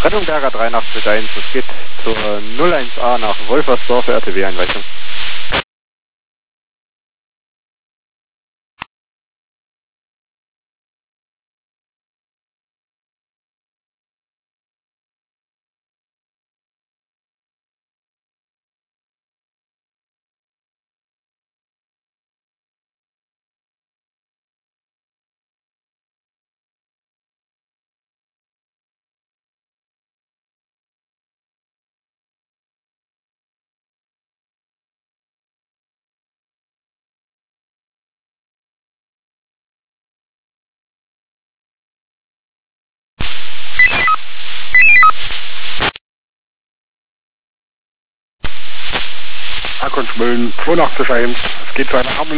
Rettung Berger 83.1, es geht zur 01A nach Wolfersdorf, RTW-Einreichung. Akkon Schmölln 82.1, es geht zu einer